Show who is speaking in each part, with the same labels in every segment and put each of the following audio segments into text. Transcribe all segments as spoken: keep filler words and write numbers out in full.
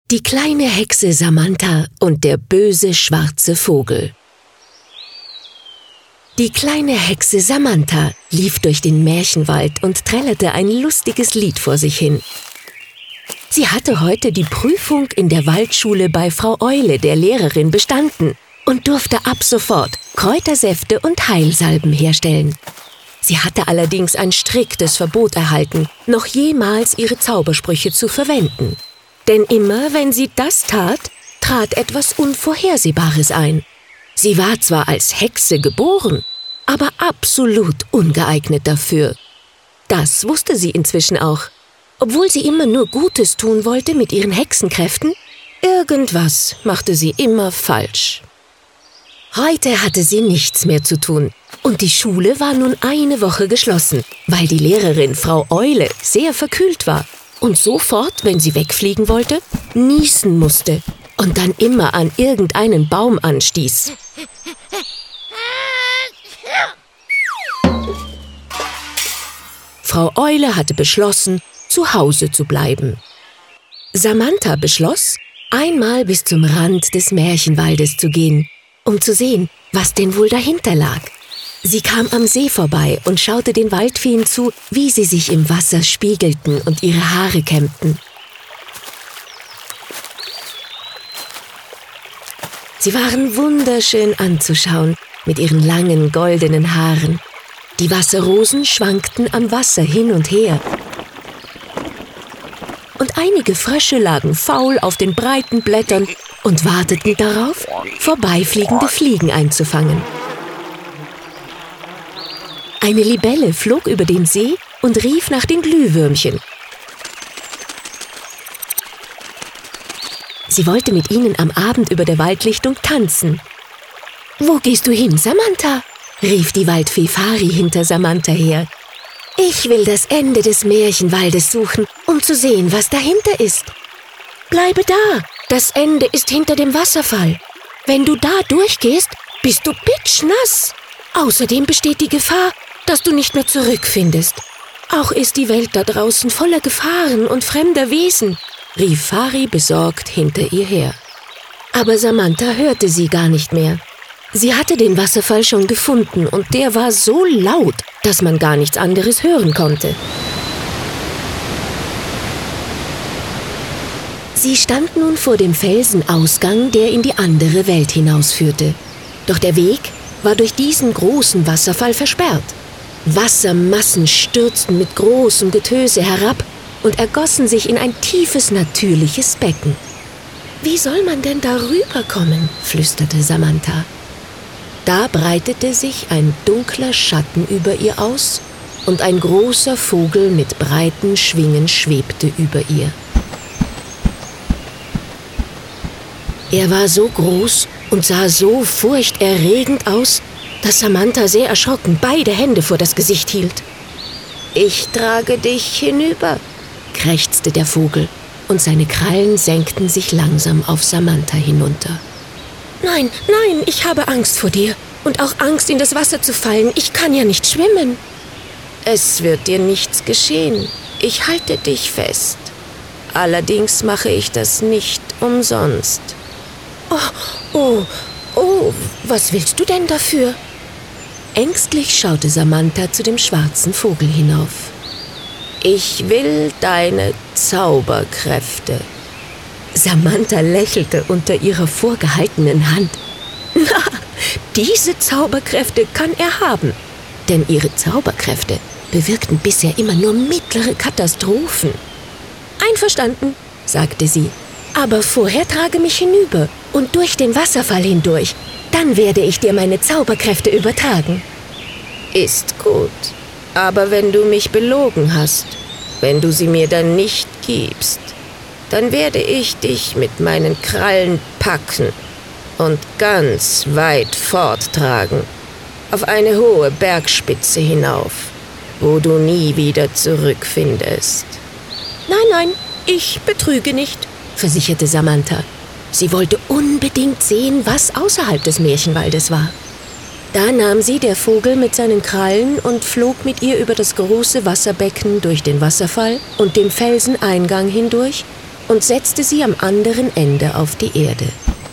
Speaker 1: Die kleine Hexe Samantha und der böse schwarze Vogel. Die kleine Hexe Samantha lief durch den Märchenwald und trällerte ein lustiges Lied vor sich hin. Sie hatte heute die Prüfung in der Waldschule bei Frau Eule, der Lehrerin, bestanden und durfte ab sofort Kräutersäfte und Heilsalben herstellen. Sie hatte allerdings ein striktes Verbot erhalten, noch jemals ihre Zaubersprüche zu verwenden. Denn immer, wenn sie das tat, trat etwas Unvorhersehbares ein. Sie war zwar als Hexe geboren, aber absolut ungeeignet dafür. Das wusste sie inzwischen auch. Obwohl sie immer nur Gutes tun wollte mit ihren Hexenkräften, irgendwas machte sie immer falsch. Heute hatte sie nichts mehr zu tun und die Schule war nun eine Woche geschlossen, weil die Lehrerin Frau Eule sehr verkühlt war und sofort, wenn sie wegfliegen wollte, niesen musste und dann immer an irgendeinen Baum anstieß. Frau Eule hatte beschlossen, zu Hause zu bleiben. Samantha beschloss, einmal bis zum Rand des Märchenwaldes zu gehen, um zu sehen, was denn wohl dahinter lag. Sie kam am See vorbei und schaute den Waldfeen zu, wie sie sich im Wasser spiegelten und ihre Haare kämmten. Sie waren wunderschön anzuschauen mit ihren langen goldenen Haaren. Die Wasserrosen schwankten am Wasser hin und her. Und einige Frösche lagen faul auf den breiten Blättern und warteten darauf, vorbeifliegende Fliegen einzufangen. Eine Libelle flog über den See und rief nach den Glühwürmchen. Sie wollte mit ihnen am Abend über der Waldlichtung tanzen. »Wo gehst du hin, Samantha?« rief die Waldfee Fari hinter Samantha her. »Ich will das Ende des Märchenwaldes suchen, um zu sehen, was dahinter ist.« »Bleibe da, das Ende ist hinter dem Wasserfall. Wenn du da durchgehst, bist du pitschnass. Außerdem besteht die Gefahr, dass du nicht mehr zurückfindest. Auch ist die Welt da draußen voller Gefahren und fremder Wesen«, rief Fari besorgt hinter ihr her. Aber Samantha hörte sie gar nicht mehr. Sie hatte den Wasserfall schon gefunden und der war so laut, dass man gar nichts anderes hören konnte. Sie stand nun vor dem Felsenausgang, der in die andere Welt hinausführte. Doch der Weg war durch diesen großen Wasserfall versperrt. Wassermassen stürzten mit großem Getöse herab und ergossen sich in ein tiefes, natürliches Becken. »Wie soll man denn darüber kommen?« flüsterte Samantha. Da breitete sich ein dunkler Schatten über ihr aus und ein großer Vogel mit breiten Schwingen schwebte über ihr. Er war so groß und sah so furchterregend aus, dass Samantha sehr erschrocken beide Hände vor das Gesicht hielt. »Ich trage dich hinüber«, krächzte der Vogel, und seine Krallen senkten sich langsam auf Samantha hinunter. »Nein, nein, ich habe Angst vor dir und auch Angst, in das Wasser zu fallen. Ich kann ja nicht schwimmen.« »Es wird dir nichts geschehen. Ich halte dich fest. Allerdings mache ich das nicht umsonst.« »Oh, oh, oh, was willst du denn dafür?« Ängstlich schaute Samantha zu dem schwarzen Vogel hinauf. »Ich will deine Zauberkräfte.« Samantha lächelte unter ihrer vorgehaltenen Hand. »Na, diese Zauberkräfte kann er haben, denn ihre Zauberkräfte bewirkten bisher immer nur mittlere Katastrophen.« »Einverstanden«, sagte sie, »aber vorher trage mich hinüber und durch den Wasserfall hindurch. Dann werde ich dir meine Zauberkräfte übertragen.« »Ist gut, aber wenn du mich belogen hast, wenn du sie mir dann nicht gibst, dann werde ich dich mit meinen Krallen packen und ganz weit forttragen, auf eine hohe Bergspitze hinauf, wo du nie wieder zurückfindest.« »Nein, nein, ich betrüge nicht«, versicherte Samantha. Sie wollte unbedingt sehen, was außerhalb des Märchenwaldes war. Da nahm sie der Vogel mit seinen Krallen und flog mit ihr über das große Wasserbecken durch den Wasserfall und den Felseneingang hindurch und setzte sie am anderen Ende auf die Erde.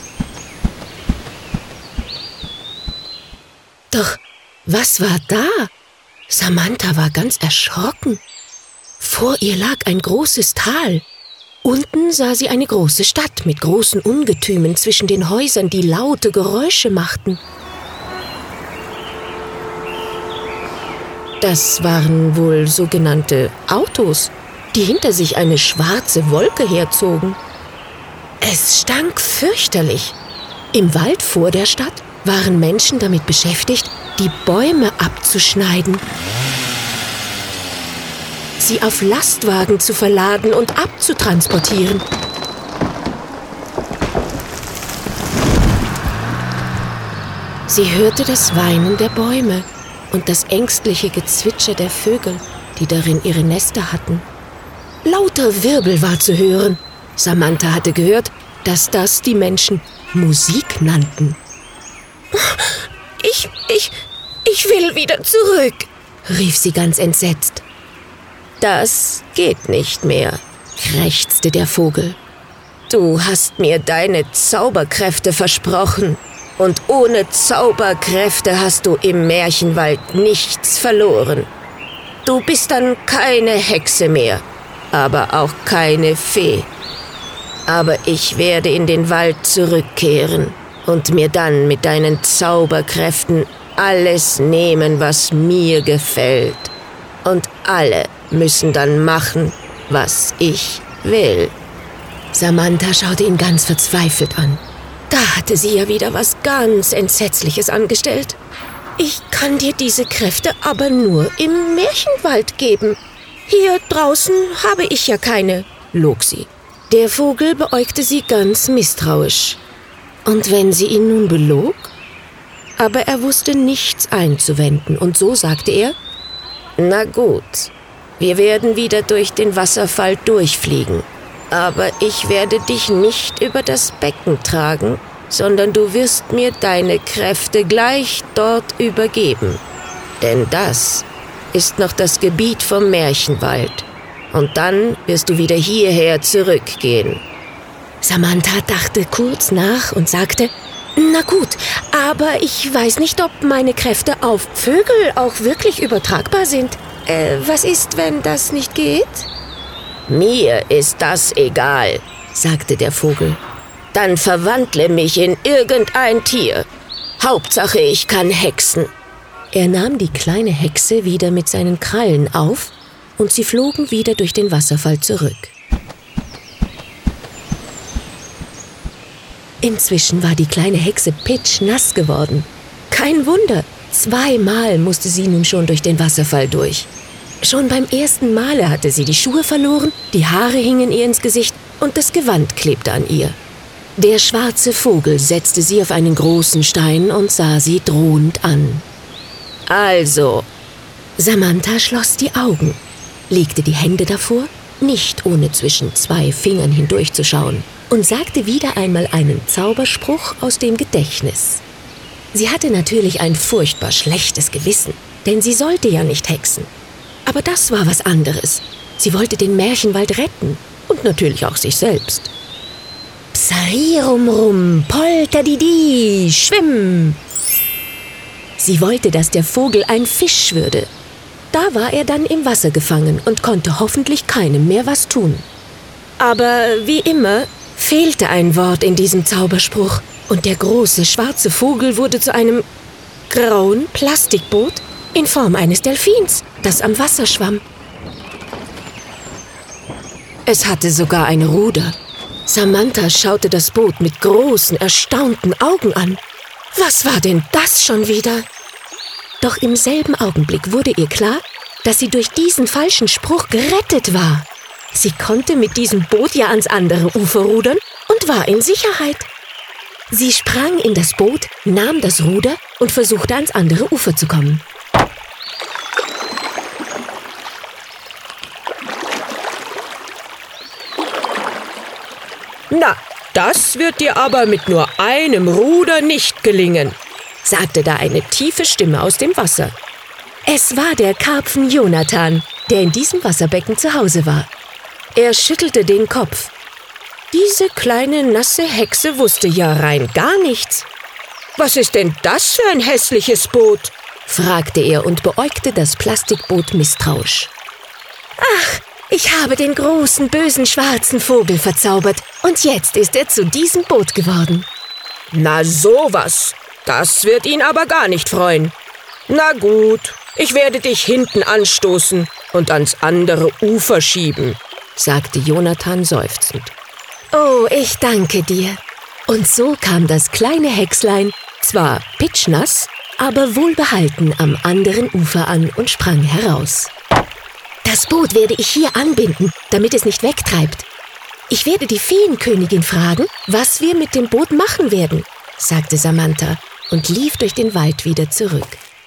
Speaker 1: Doch was war da? Samantha war ganz erschrocken. Vor ihr lag ein großes Tal. Unten sah sie eine große Stadt mit großen Ungetümen zwischen den Häusern, die laute Geräusche machten. Das waren wohl sogenannte Autos, die hinter sich eine schwarze Wolke herzogen. Es stank fürchterlich. Im Wald vor der Stadt waren Menschen damit beschäftigt, die Bäume abzuschneiden, sie auf Lastwagen zu verladen und abzutransportieren. Sie hörte das Weinen der Bäume und das ängstliche Gezwitscher der Vögel, die darin ihre Nester hatten. Lauter Wirbel war zu hören. Samantha hatte gehört, dass das die Menschen Musik nannten. Ich, ich, ich will wieder zurück, rief sie ganz entsetzt. Das geht nicht mehr, krächzte der Vogel. Du hast mir deine Zauberkräfte versprochen. Und ohne Zauberkräfte hast du im Märchenwald nichts verloren. Du bist dann keine Hexe mehr, aber auch keine Fee. Aber ich werde in den Wald zurückkehren und mir dann mit deinen Zauberkräften alles nehmen, was mir gefällt. Und alle müssen dann machen, was ich will. Samantha schaute ihn ganz verzweifelt an. Da hatte sie ja wieder was ganz Entsetzliches angestellt. Ich kann dir diese Kräfte aber nur im Märchenwald geben. Hier draußen habe ich ja keine, log sie. Der Vogel beäugte sie ganz misstrauisch. Und wenn sie ihn nun belog? Aber er wusste nichts einzuwenden und so sagte er: Na gut, wir werden wieder durch den Wasserfall durchfliegen. Aber ich werde dich nicht über das Becken tragen, sondern du wirst mir deine Kräfte gleich dort übergeben. Denn das ist noch das Gebiet vom Märchenwald. Und dann wirst du wieder hierher zurückgehen. Samantha dachte kurz nach und sagte: Na gut, aber ich weiß nicht, ob meine Kräfte auf Vögel auch wirklich übertragbar sind. Äh, was ist, wenn das nicht geht? Mir ist das egal, sagte der Vogel. Dann verwandle mich in irgendein Tier. Hauptsache, ich kann hexen. Er nahm die kleine Hexe wieder mit seinen Krallen auf und sie flogen wieder durch den Wasserfall zurück. Inzwischen war die kleine Hexe pitschnass geworden. Kein Wunder, zweimal musste sie nun schon durch den Wasserfall durch. Schon beim ersten Male hatte sie die Schuhe verloren, die Haare hingen ihr ins Gesicht und das Gewand klebte an ihr. Der schwarze Vogel setzte sie auf einen großen Stein und sah sie drohend an. Also, Samantha schloss die Augen, legte die Hände davor, nicht ohne zwischen zwei Fingern hindurchzuschauen, und sagte wieder einmal einen Zauberspruch aus dem Gedächtnis. Sie hatte natürlich ein furchtbar schlechtes Gewissen, denn sie sollte ja nicht hexen. Aber das war was anderes. Sie wollte den Märchenwald retten und natürlich auch sich selbst. Psarirumrum, polterdidi, schwimm! Sie wollte, dass der Vogel ein Fisch würde. Da war er dann im Wasser gefangen und konnte hoffentlich keinem mehr was tun. Aber wie immer fehlte ein Wort in diesem Zauberspruch und der große schwarze Vogel wurde zu einem grauen Plastikboot in Form eines Delfins, das am Wasser schwamm. Es hatte sogar ein Ruder. Samantha schaute das Boot mit großen, erstaunten Augen an. Was war denn das schon wieder? Doch im selben Augenblick wurde ihr klar, dass sie durch diesen falschen Spruch gerettet war. Sie konnte mit diesem Boot ja ans andere Ufer rudern und war in Sicherheit. Sie sprang in das Boot, nahm das Ruder und versuchte ans andere Ufer zu kommen. Na, das wird dir aber mit nur einem Ruder nicht gelingen, sagte da eine tiefe Stimme aus dem Wasser. Es war der Karpfen Jonathan, der in diesem Wasserbecken zu Hause war. Er schüttelte den Kopf. Diese kleine nasse Hexe wusste ja rein gar nichts. »Was ist denn das für ein hässliches Boot?« fragte er und beäugte das Plastikboot misstrauisch. »Ach, ich habe den großen, bösen, schwarzen Vogel verzaubert und jetzt ist er zu diesem Boot geworden.« »Na sowas, das wird ihn aber gar nicht freuen. Na gut, ich werde dich hinten anstoßen und ans andere Ufer schieben«, sagte Jonathan seufzend. »Oh, ich danke dir.« Und so kam das kleine Hexlein, zwar pitschnass, aber wohlbehalten am anderen Ufer an und sprang heraus. »Das Boot werde ich hier anbinden, damit es nicht wegtreibt. Ich werde die Feenkönigin fragen, was wir mit dem Boot machen werden«, sagte Samantha und lief durch den Wald wieder zurück.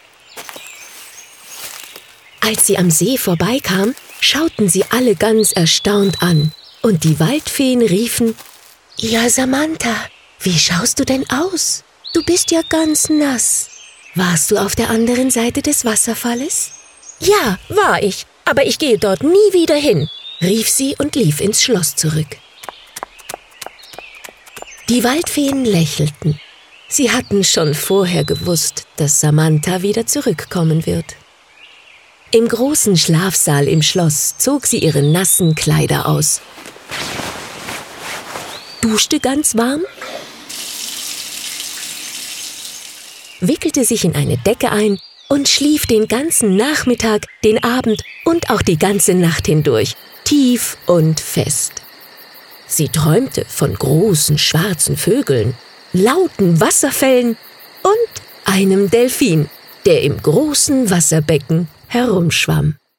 Speaker 1: Als sie am See vorbeikam, schauten sie alle ganz erstaunt an und die Waldfeen riefen: »Ja, Samantha, wie schaust du denn aus? Du bist ja ganz nass. Warst du auf der anderen Seite des Wasserfalles?« »Ja, war ich, aber ich gehe dort nie wieder hin«, rief sie und lief ins Schloss zurück. Die Waldfeen lächelten. Sie hatten schon vorher gewusst, dass Samantha wieder zurückkommen wird. Im großen Schlafsaal im Schloss zog sie ihre nassen Kleider aus, duschte ganz warm, wickelte sich in eine Decke ein und schlief den ganzen Nachmittag, den Abend und auch die ganze Nacht hindurch, tief und fest. Sie träumte von großen schwarzen Vögeln, lauten Wasserfällen und einem Delfin, der im großen Wasserbecken herumschwamm.